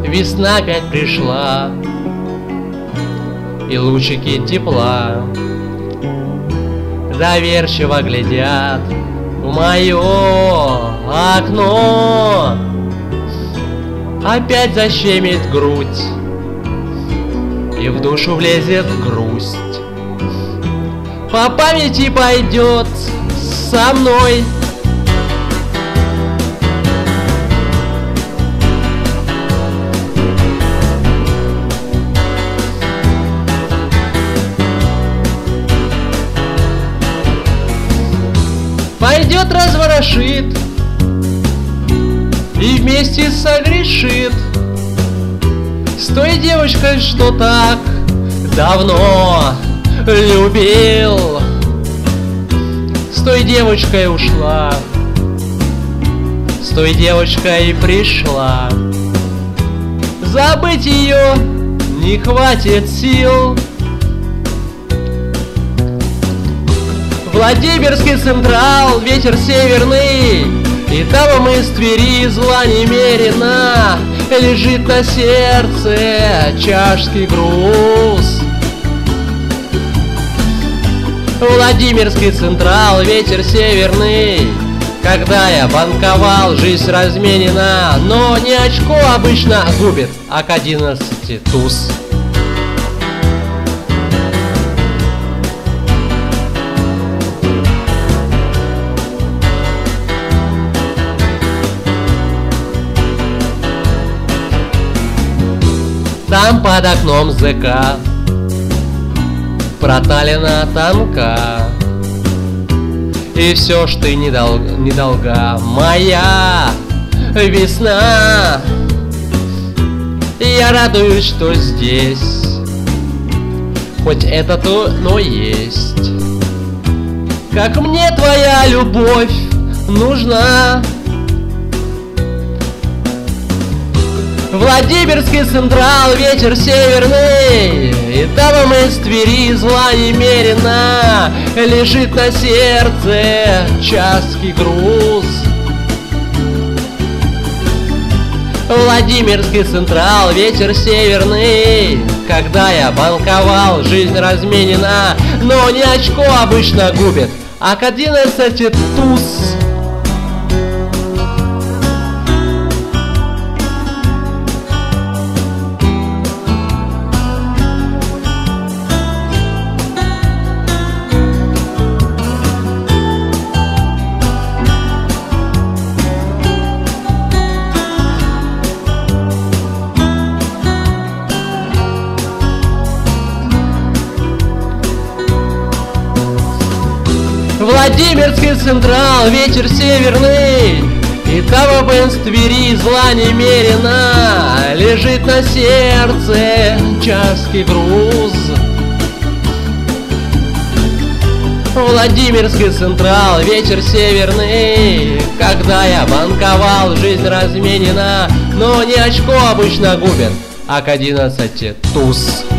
Весна опять пришла, и лучики тепла доверчиво глядят в мое окно. Опять защемит грудь, и в душу влезет грусть. По памяти пойдет со мной. Пойдет, разворошит и вместе согрешит с той девочкой, что так давно любил. С той девочкой ушла, с той девочкой пришла. Забыть ее не хватит сил. Владимирский Централ, ветер северный, и там мы с Твери зла немерено. Лежит на сердце чашский груз. Владимирский Централ, ветер северный, когда я банковал, жизнь разменена. Но не очко обычно губит, а к 11 туз. Там под окном ЗК проталина тонка, и все ж ты не долга, моя весна. Я радуюсь, что здесь хоть это-то, но есть. Как мне твоя любовь нужна. Владимирский Централ, ветер северный, и там мы с Твери зла немерено. Лежит на сердце чашский груз. Владимирский Централ, ветер северный, когда я банковал, жизнь разменена. Но не очко обычно губит, а к 11 туз. Владимирский Централ, ветер северный, и там с Твери зла немерено. Лежит на сердце чашский груз. Владимирский Централ, ветер северный, когда я банковал, жизнь разменена. Но не очко обычно губит, а к 11 туз.